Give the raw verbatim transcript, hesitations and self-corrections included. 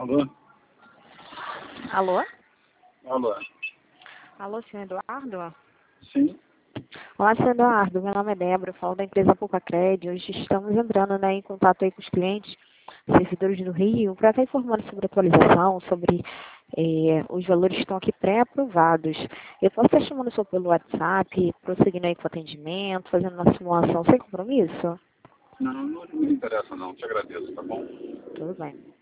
Alô? Alô? Alô? Alô, senhor Eduardo? Sim? Olá, senhor Eduardo. Meu nome é Débora, eu falo da empresa Poucacred. Hoje estamos entrando, né, em contato aí com os clientes, servidores do Rio, para estar informando sobre a atualização, sobre eh, os valores que estão aqui pré-aprovados. Eu posso estar chamando o senhor pelo WhatsApp, prosseguindo aí com o atendimento, fazendo uma simulação sem compromisso? Não, não me interessa não. Te agradeço, tá bom? Tudo bem.